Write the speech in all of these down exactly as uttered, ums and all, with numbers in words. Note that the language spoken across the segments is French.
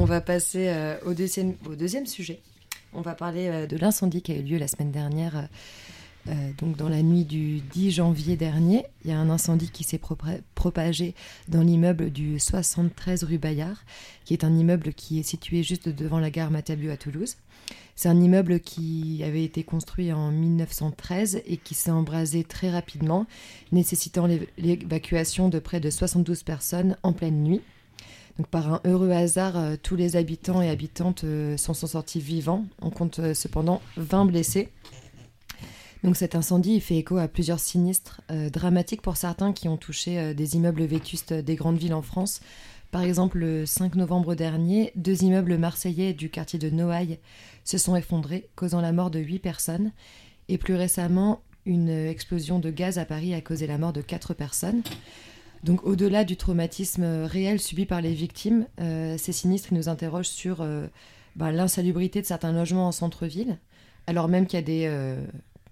on va passer euh, au, deuxième, au deuxième sujet. On va parler euh, de l'incendie qui a eu lieu la semaine dernière, euh, euh, donc dans la nuit du dix janvier dernier. Il y a un incendie qui s'est propra- propagé dans l'immeuble du soixante-treize rue Bayard, qui est un immeuble qui est situé juste devant la gare Matabiau à Toulouse. C'est un immeuble qui avait été construit en mille neuf cent treize et qui s'est embrasé très rapidement, nécessitant l'évacuation de près de soixante-douze personnes en pleine nuit. Donc, par un heureux hasard, euh, tous les habitants et habitantes euh, s'en sont sortis vivants. On compte euh, cependant vingt blessés. Donc, cet incendie il fait écho à plusieurs sinistres euh, dramatiques pour certains qui ont touché euh, des immeubles vétustes des grandes villes en France. Par exemple, le cinq novembre dernier, deux immeubles marseillais du quartier de Noailles se sont effondrés, causant la mort de huit personnes. Et plus récemment, une explosion de gaz à Paris a causé la mort de quatre personnes. Donc, au-delà du traumatisme réel subi par les victimes, euh, ces sinistres nous interrogent sur euh, bah, l'insalubrité de certains logements en centre-ville, alors même qu'il y a des, euh,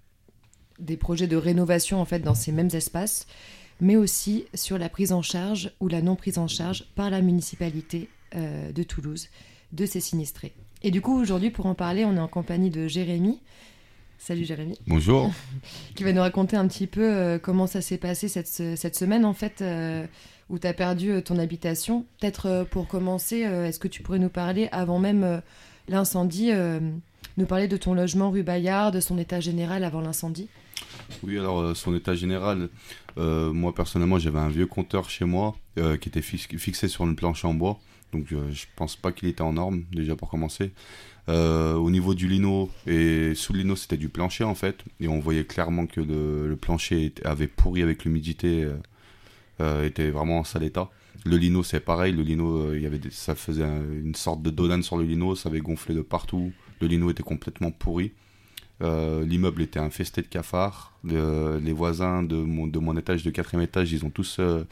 des projets de rénovation en fait, dans ces mêmes espaces, mais aussi sur la prise en charge ou la non prise en charge par la municipalité euh, de Toulouse de ces sinistrés. Et du coup, aujourd'hui, pour en parler, on est en compagnie de Jérémy. Salut Jérémy. Bonjour. Qui va nous raconter un petit peu euh, comment ça s'est passé cette, cette semaine, en fait, euh, où tu as perdu euh, ton habitation. Peut-être euh, pour commencer, euh, est-ce que tu pourrais nous parler, avant même euh, l'incendie, euh, nous parler de ton logement rue Bayard, de son état général avant l'incendie ? Oui, alors euh, son état général, euh, moi personnellement j'avais un vieux compteur chez moi euh, qui était fix- fixé sur une planche en bois, donc euh, je pense pas qu'il était en norme déjà pour commencer. Euh, au niveau du lino et sous le lino c'était du plancher en fait, et on voyait clairement que le, le plancher était- avait pourri avec l'humidité, euh, euh, était vraiment en sale état. Le lino c'est pareil, le lino euh, il y avait des- ça faisait un- une sorte de dodane sur le lino, ça avait gonflé de partout, le lino était complètement pourri. Euh, l'immeuble était infesté de cafards. Le, les voisins de mon, de mon étage, de quatrième étage, ils ont tous, euh,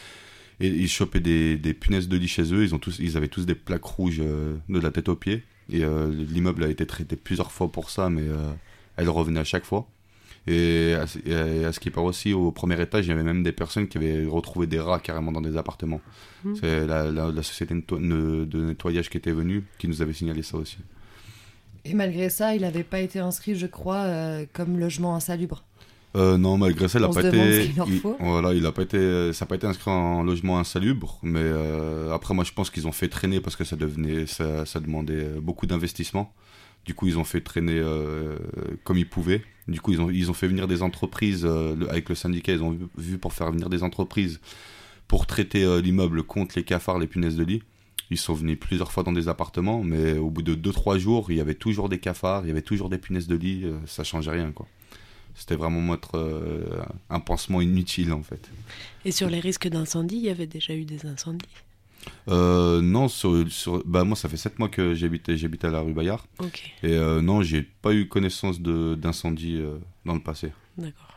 et, ils chopaient des, des punaises de lit chez eux. Ils, ont tous, ils avaient tous des plaques rouges euh, de la tête aux pieds. Et euh, l'immeuble a été traité plusieurs fois pour ça, mais euh, elle revenait à chaque fois. Et à, et à ce qui paraît aussi, au premier étage, il y avait même des personnes qui avaient retrouvé des rats carrément dans des appartements. Mmh. C'est la, la, la société de nettoyage qui était venue qui nous avait signalé ça aussi. Et malgré ça, il n'avait pas été inscrit, je crois, euh, comme logement insalubre. Euh, non, malgré ça, il n'a pas été. Il, voilà, il a pas été. Ça n'a pas été inscrit en logement insalubre, mais euh, après, moi, je pense qu'ils ont fait traîner parce que ça devenait, ça, ça demandait beaucoup d'investissement. Du coup, ils ont fait traîner euh, comme ils pouvaient. Du coup, ils ont, ils ont fait venir des entreprises euh, le, avec le syndicat. Ils ont vu, vu pour faire venir des entreprises pour traiter euh, l'immeuble contre les cafards, les punaises de lit. Ils sont venus plusieurs fois dans des appartements, mais au bout de deux trois jours, il y avait toujours des cafards, il y avait toujours des punaises de lit, euh, ça changeait rien, quoi. C'était vraiment mettre euh, un pansement inutile, en fait. Et sur les risques d'incendie, il y avait déjà eu des incendies ? euh, Non, sur, sur, bah, moi ça fait sept mois que j'habite, j'habite à la rue Bayard. Okay. Et euh, non, j'ai pas eu connaissance de, d'incendie euh, dans le passé. D'accord.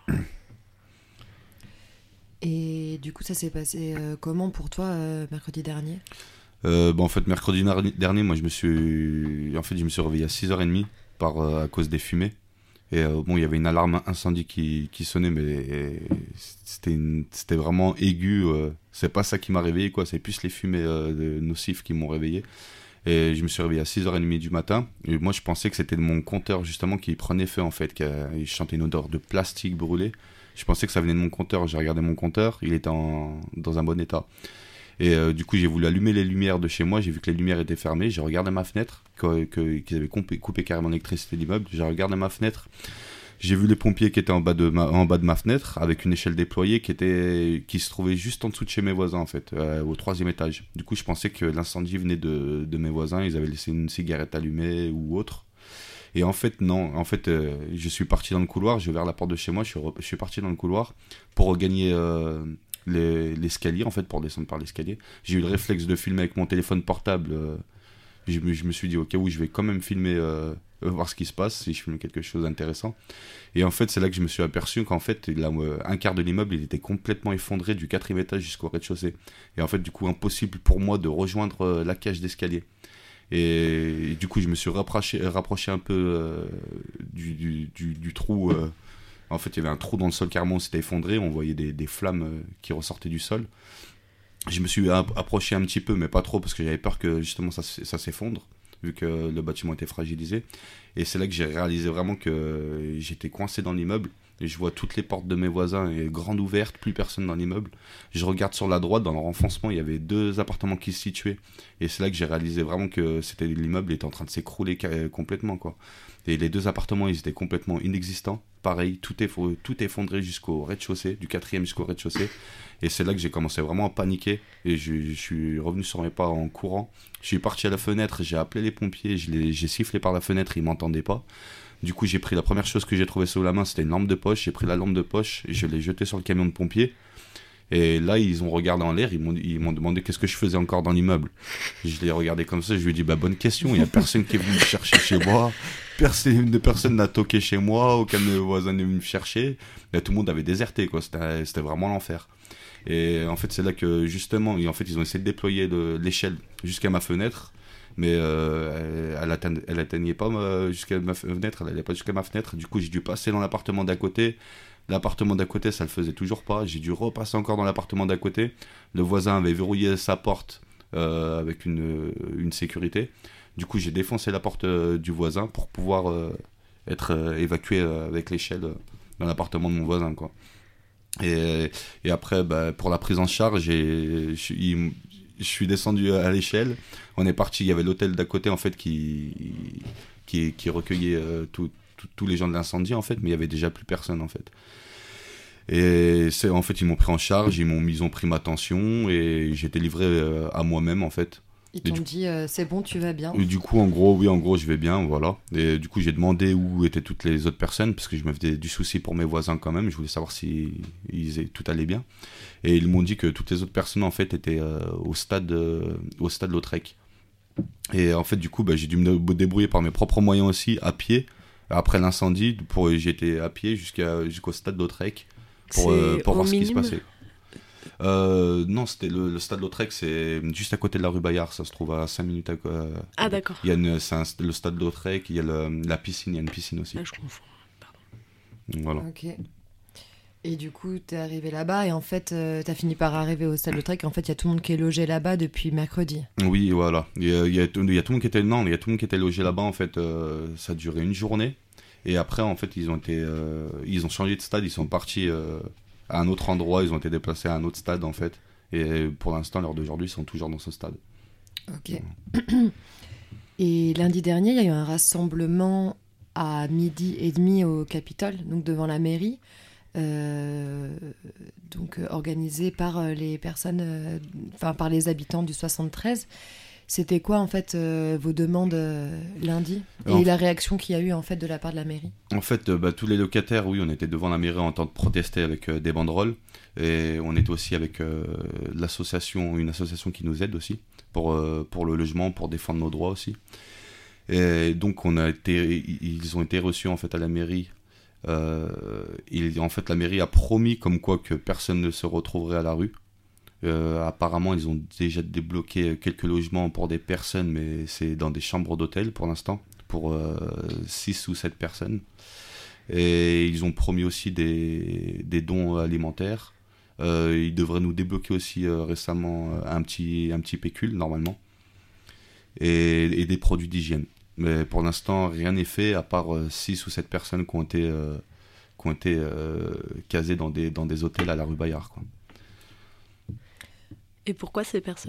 Et du coup, ça s'est passé euh, comment pour toi euh, mercredi dernier ? Euh, bah en fait, mercredi dernier, moi, je me suis, en fait, je me suis réveillé à six heures trente par, euh, à cause des fumées. Et euh, bon, il y avait une alarme incendie qui, qui sonnait, mais c'était, une, c'était vraiment aigu. Euh, c'est pas ça qui m'a réveillé, quoi. C'est plus les fumées euh, nocives qui m'ont réveillé. Et je me suis réveillé à six heures trente du matin. Et moi, je pensais que c'était mon compteur, justement, qui prenait feu, en fait. Il chantait une odeur de plastique brûlé. Je pensais que ça venait de mon compteur. J'ai regardé mon compteur. Il était en, dans un bon état. Et euh, du coup, j'ai voulu allumer les lumières de chez moi. J'ai vu que les lumières étaient fermées. J'ai regardé ma fenêtre, que, que, qu'ils avaient coupé, coupé carrément l'électricité de l'immeuble. J'ai regardé ma fenêtre. J'ai vu les pompiers qui étaient en bas de ma, en bas de ma fenêtre, avec une échelle déployée qui, était, qui se trouvait juste en dessous de chez mes voisins, en fait, euh, au troisième étage. Du coup, je pensais que l'incendie venait de, de mes voisins. Ils avaient laissé une cigarette allumée ou autre. Et en fait, non. En fait, euh, je suis parti dans le couloir. J'ai ouvert la porte de chez moi. Je suis, re, je suis parti dans le couloir pour regagner... Euh, Les, l'escalier en fait pour descendre par l'escalier. J'ai eu le réflexe de filmer avec mon téléphone portable. Euh, je, me, je me suis dit ok, oui, je vais quand même filmer, euh, voir ce qui se passe si je filme quelque chose d'intéressant. Et en fait, c'est là que je me suis aperçu qu'en fait, là, euh, un quart de l'immeuble, il était complètement effondré du quatrième étage jusqu'au rez-de-chaussée. Et en fait, du coup, impossible pour moi de rejoindre euh, la cage d'escalier. Et, et du coup, je me suis rapproché, rapproché un peu euh, du, du, du, du trou. Euh, En fait, il y avait un trou dans le sol carrément, c'était effondré. On voyait des, des flammes qui ressortaient du sol. je me suis approché un petit peu, mais pas trop, parce que j'avais peur que justement ça, ça s'effondre, vu que le bâtiment était fragilisé. Et c'est là que j'ai réalisé vraiment que j'étais coincé dans l'immeuble. Et je vois toutes les portes de mes voisins et grandes ouvertes, plus personne dans l'immeuble. Je regarde sur la droite, dans le renfoncement, il y avait deux appartements qui se situaient. Et c'est là que j'ai réalisé vraiment que c'était, l'immeuble était en train de s'écrouler complètement, quoi. Et les deux appartements, ils étaient complètement inexistants. Pareil, tout, est, tout effondré jusqu'au rez-de-chaussée, du quatrième jusqu'au rez-de-chaussée. Et c'est là que j'ai commencé vraiment à paniquer. Et je, je suis revenu sur mes pas en courant. Je suis parti à la fenêtre, j'ai appelé les pompiers, je les, j'ai sifflé par la fenêtre, ils ne m'entendaient pas. Du coup, j'ai pris la première chose que j'ai trouvée sous la main, c'était une lampe de poche. J'ai pris la lampe de poche et je l'ai jetée sur le camion de pompiers. Et là, ils ont regardé en l'air, ils m'ont, ils m'ont demandé qu'est-ce que je faisais encore dans l'immeuble. Je l'ai regardé comme ça, je lui ai dit, bah, bonne question, il n'y a personne qui est venu me chercher chez moi. Personne, personne n'a toqué chez moi, aucun voisin n'est venu me chercher. Et tout le monde avait déserté, quoi. C'était, c'était vraiment l'enfer. Et en fait, c'est là que, justement, en fait, ils ont essayé de déployer le, l'échelle jusqu'à ma fenêtre. Mais euh, elle, elle, elle atteignait pas ma, jusqu'à ma fenêtre, elle allait pas jusqu'à ma fenêtre. Du coup, j'ai dû passer dans l'appartement d'à côté. L'appartement d'à côté, ça le faisait toujours pas. J'ai dû repasser encore dans l'appartement d'à côté. Le voisin avait verrouillé sa porte euh, avec une, une sécurité. Du coup, j'ai défoncé la porte euh, du voisin pour pouvoir euh, être euh, évacué euh, avec l'échelle euh, dans l'appartement de mon voisin, quoi. Et, et après, bah, pour la prise en charge, j'ai, je, il, je suis descendu à l'échelle. On est parti. Il y avait l'hôtel d'à côté, en fait, qui, qui, qui recueillait euh, tout, tout, tous les gens de l'incendie, en fait, mais il y avait déjà plus personne, en fait. Et c'est, en fait, ils m'ont pris en charge, ils m'ont, ils ont pris ma tension et j'ai été livré euh, à moi-même, en fait. Ils t'ont dit euh, c'est bon, tu vas bien. Et du coup, en gros, oui, en gros, je vais bien, voilà. Et du coup, j'ai demandé où étaient toutes les autres personnes parce que je me faisais du souci pour mes voisins quand même. Je voulais savoir si ils, tout allait bien. Et ils m'ont dit que toutes les autres personnes, en fait, étaient euh, au stade, euh, au stade Lautrec. Et en fait, du coup, bah, j'ai dû me débrouiller par mes propres moyens aussi, à pied. Après l'incendie, pour, j'étais à pied jusqu'à, jusqu'au stade Lautrec pour, euh, pour voir ce qui se passait. Euh, non, c'était le, le stade Lautrec, c'est juste à côté de la rue Bayard, ça se trouve à cinq minutes. À, euh, ah, d'accord. Il y a une, c'est un, le stade Lautrec, il y a le, la piscine, il y a une piscine aussi. Ah, je confonds. Pardon. Voilà. Ok. Et du coup, t'es arrivé là-bas et en fait, euh, t'as fini par arriver au stade Lautrec. Et en fait, il y a tout le monde qui est logé là-bas depuis mercredi. Oui, voilà. Il y a, il y a, il y a tout le monde qui était, non, il y a tout le monde qui était logé là-bas. En fait, euh, ça a duré une journée. Et après, en fait, ils ont été, euh, ils ont changé de stade, ils sont partis. Euh, à un autre endroit, ils ont été déplacés à un autre stade en fait, et pour l'instant, à l'heure d'aujourd'hui, ils sont toujours dans ce stade. Ok. Et lundi dernier, il y a eu un rassemblement à midi et demi au Capitole, donc devant la mairie, euh, donc euh, organisé par euh, les personnes, euh, enfin par les habitants du soixante-treize. C'était quoi en fait euh, vos demandes euh, lundi et en... la réaction qu'il y a eu en fait de la part de la mairie? En fait, euh, bah, tous les locataires, oui, on était devant la mairie en train de protester avec euh, des banderoles et on était aussi avec euh, l'association, une association qui nous aide aussi pour euh, pour le logement, pour défendre nos droits aussi. Et donc on a été, ils ont été reçus en fait à la mairie. Euh, et en fait, la mairie a promis comme quoi que personne ne se retrouverait à la rue. Euh, apparemment, ils ont déjà débloqué quelques logements pour des personnes, mais c'est dans des chambres d'hôtel pour l'instant, pour euh, six ou sept personnes. Et ils ont promis aussi des, des dons alimentaires. Euh, ils devraient nous débloquer aussi euh, récemment un petit, un petit pécule, normalement. Et, et des produits d'hygiène. Mais pour l'instant, rien n'est fait, à part six ou sept personnes qui ont été, euh, qui ont été euh, casées dans des, dans des hôtels à la rue Bayard, quoi. Et pourquoi ces personnes-là ?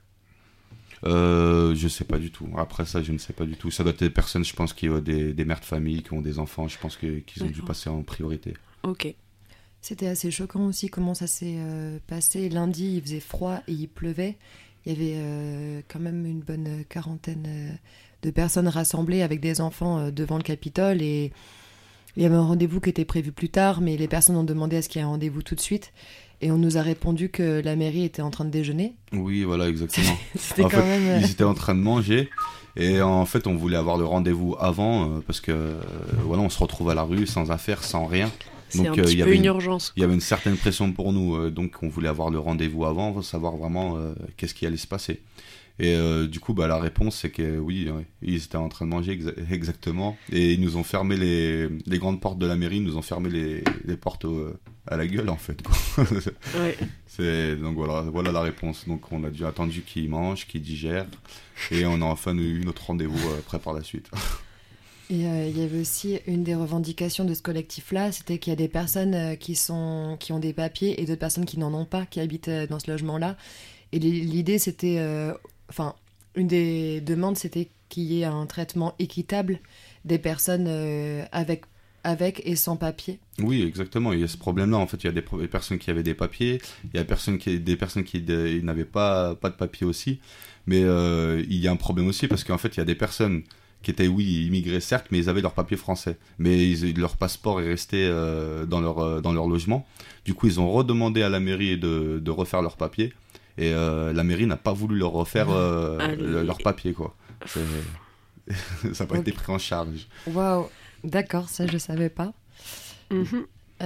euh, Je sais pas du tout. Après ça, je ne sais pas du tout. Ça doit être des personnes, je pense, qui ont des, des mères de famille, qui ont des enfants. Je pense que, qu'ils ont D'accord. dû passer en priorité. Ok. C'était assez choquant aussi comment ça s'est euh, passé. Lundi, il faisait froid et il pleuvait. Il y avait euh, quand même une bonne quarantaine euh, de personnes rassemblées avec des enfants euh, devant le Capitole. Et il y avait un rendez-vous qui était prévu plus tard, mais les personnes ont demandé à ce qu'il y ait un rendez-vous tout de suite. Et on nous a répondu que la mairie était en train de déjeuner. Oui, voilà, exactement. C'était en quand fait, même... Ils étaient en train de manger. Et en fait, on voulait avoir le rendez-vous avant, euh, parce que euh, voilà, on se retrouve à la rue, sans affaires, sans rien. C'est donc, un petit euh, y peu avait une une urgence. Il y avait une certaine pression pour nous, euh, donc on voulait avoir le rendez-vous avant, savoir vraiment euh, qu'est-ce qui allait se passer. Et euh, du coup, bah, la réponse, c'est que oui, ouais, ils étaient en train de manger exa- exactement. Et ils nous ont fermé les, les grandes portes de la mairie, ils nous ont fermé les, les portes au- à la gueule, en fait. Quoi. Ouais. C'est, donc voilà, voilà la réponse. Donc on a dû attendu qu'ils mangent, qu'ils digèrent. Et on a enfin eu notre rendez-vous euh, après par la suite. Et euh, il y avait aussi une des revendications de ce collectif-là, c'était qu'il y a des personnes euh, qui, sont, qui ont des papiers et d'autres personnes qui n'en ont pas, qui habitent euh, dans ce logement-là. Et l'idée, c'était... euh, Enfin, une des demandes, c'était qu'il y ait un traitement équitable des personnes euh, avec, avec et sans papier. Oui, exactement. Il y a ce problème-là. En fait, il y a des, pro- des personnes qui avaient des papiers, il y a personnes qui, des personnes qui de- n'avaient pas, pas de papiers aussi. Mais euh, il y a un problème aussi parce qu'en fait, il y a des personnes qui étaient, oui, immigrés, certes, mais ils avaient leur papier français. Mais ils, leur passeport est resté euh, dans, leur, euh, dans leur logement. Du coup, ils ont redemandé à la mairie de, de refaire leurs papiers. Et euh, la mairie n'a pas voulu leur refaire euh, le, leur papier, quoi. C'est... ça n'a pas Okay. été pris en charge. Waouh, d'accord, ça je savais pas. Mhm.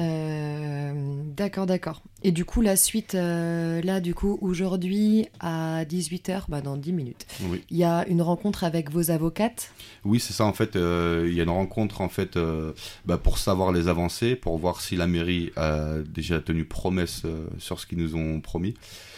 Euh, d'accord, d'accord. Et du coup, la suite, euh, là, du coup, aujourd'hui, à dix-huit heures, bah, dans dix minutes, Oui. il y a une rencontre avec vos avocates. Oui, c'est ça, en fait. Euh, il y a une rencontre, en fait, euh, bah, pour savoir les avancées, pour voir si la mairie a déjà tenu promesse euh, sur ce qu'ils nous ont promis.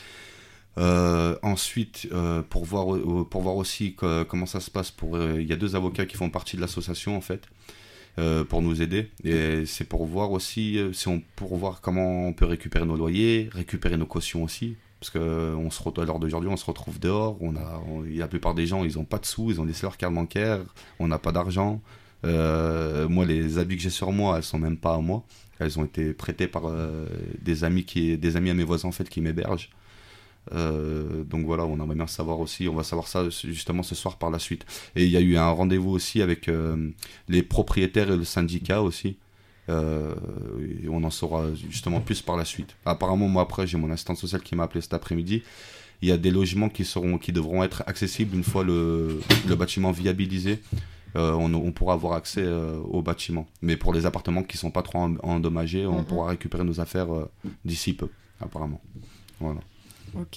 Euh, ensuite, euh, pour voir euh, pour voir aussi que, comment ça se passe, pour euh, il y a deux avocats qui font partie de l'association en fait, euh, pour nous aider. Et c'est pour voir aussi euh, si on pour voir comment on peut récupérer nos loyers, récupérer nos cautions aussi, parce que euh, on se retrouve à l'heure d'aujourd'hui, on se retrouve dehors. On a, on, la plupart des gens, ils ont pas de sous, ils ont laissé leur carte bancaire, on n'a pas d'argent. Euh, moi, les habits que j'ai sur moi, elles sont même pas à moi. Elles ont été prêtées par euh, des amis qui, des amis à mes voisins en fait qui m'hébergent. Euh, donc voilà, on aimerait bien savoir aussi, on va savoir ça justement ce soir par la suite. Et il y a eu un rendez-vous aussi avec euh, les propriétaires et le syndicat aussi. Euh, et on en saura justement plus par la suite. Apparemment, moi après, j'ai mon assistante sociale qui m'a appelé cet après-midi. Il y a des logements qui seront, qui devront être accessibles une fois le, le bâtiment viabilisé. Euh, on, on pourra avoir accès euh, au bâtiment. Mais pour les appartements qui sont pas trop en- endommagés, on Mhm. pourra récupérer nos affaires euh, d'ici peu, apparemment. Voilà. Ok.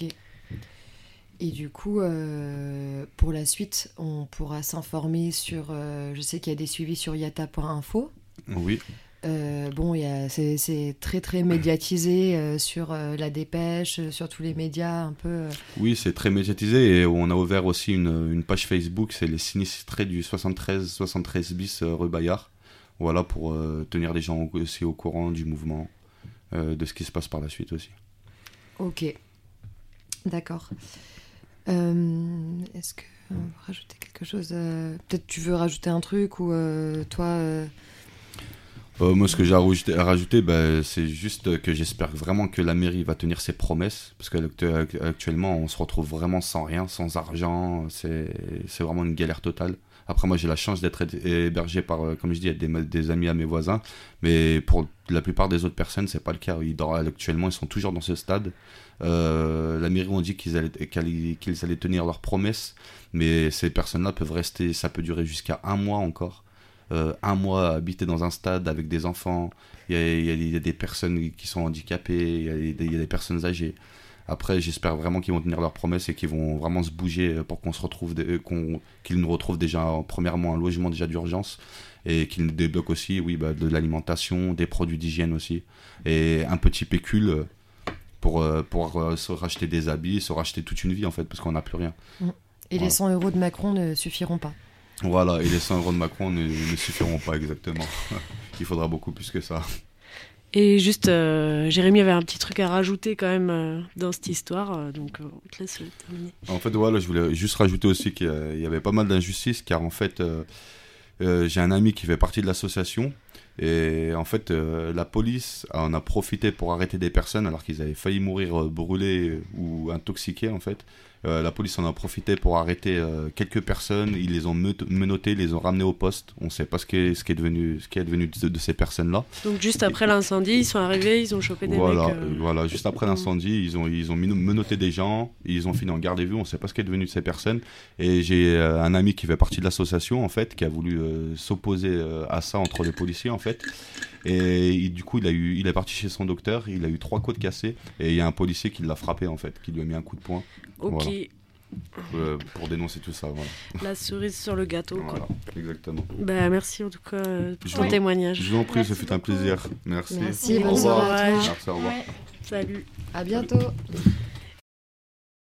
Et du coup, euh, pour la suite, on pourra s'informer sur... euh, je sais qu'il y a des suivis sur yata point info. Oui. Euh, bon, il y a- c'est c'est très très médiatisé euh, sur euh, la dépêche, euh, sur tous les médias, un peu... euh, Oui, c'est très médiatisé et on a ouvert aussi une, une page Facebook, c'est les sinistrés du soixante-treize soixante-treize bis euh, rue Bayard. Voilà, pour euh, tenir les gens aussi au courant du mouvement, euh, de ce qui se passe par la suite aussi. Ok. D'accord. Euh, Est-ce que on veut rajouter quelque chose euh, Peut-être tu veux rajouter un truc ou euh, toi... euh, Euh, moi, ce que j'ai à rajouter, à rajouter bah, c'est juste que j'espère vraiment que la mairie va tenir ses promesses, parce qu'actuellement, on se retrouve vraiment sans rien, sans argent, c'est c'est vraiment une galère totale. Après, moi, j'ai la chance d'être hébergé par, euh, comme je dis, des, des amis à mes voisins, mais pour la plupart des autres personnes, c'est pas le cas. Ils dorment actuellement, ils sont toujours dans ce stade. Euh, la mairie ont dit qu'ils allaient, qu'ils qu'ils allaient tenir leurs promesses, mais ces personnes-là peuvent rester, ça peut durer jusqu'à un mois encore. Euh, un mois à habiter dans un stade avec des enfants, il y a, il y a- il y a des personnes qui sont handicapées, il y a des, il y a des personnes âgées. Après, j'espère vraiment qu'ils vont tenir leurs promesses et qu'ils vont vraiment se bouger pour qu'on se retrouve, des- qu'on, qu'ils nous retrouvent déjà, premièrement, un logement déjà d'urgence et qu'ils nous débloquent aussi, oui, bah, de l'alimentation, des produits d'hygiène aussi et un petit pécule pour, euh, pour euh, se racheter des habits, se racheter toute une vie en fait, parce qu'on n'a plus rien. Et Voilà. les cent euros de Macron ne suffiront pas. Voilà, et les cent euros de Macron ne, ne suffiront pas exactement. Il faudra beaucoup plus que ça. Et juste, euh, Jérémy avait un petit truc à rajouter quand même euh, dans cette histoire, euh, donc euh, on te laisse le terminer. En fait, voilà, je voulais juste rajouter aussi qu'il y a- il y avait pas mal d'injustices, car en fait, euh, euh, j'ai un ami qui fait partie de l'association, et en fait, euh, la police en a profité pour arrêter des personnes alors qu'ils avaient failli mourir euh, brûlés ou intoxiqués, en fait. Euh, la police en a profité pour arrêter euh, quelques personnes, ils les ont meut- menottées, ils les ont ramenées au poste. On ne sait pas ce qui est, ce qui est devenu, ce qui est devenu de, de ces personnes-là. Donc juste après l'incendie, ils sont arrivés, ils ont chopé des Voilà, mecs. euh, euh, voilà, juste après l'incendie, ils ont, ils ont min- menotté des gens, ils ont fini en garde à vue, on ne sait pas ce qui est devenu de ces personnes. Et j'ai euh, un ami qui fait partie de l'association, en fait, qui a voulu euh, s'opposer euh, à ça entre les policiers, en fait. Et il- du coup, il, a eu, il est parti chez son docteur, il a eu trois côtes cassées, et il y a un policier qui l'a frappé, en fait, qui lui a mis un coup de poing. Ok. Voilà. euh, pour dénoncer tout ça. Voilà. La cerise sur le gâteau, Voilà, quoi. exactement. Bah, merci en tout cas euh, pour Je ton vous- témoignage. Je vous en prie, Merci ça fait un beaucoup. plaisir. Merci. Merci, Au bonne revoir. soirée à toi. Merci, au revoir. Ouais. Salut. À bientôt.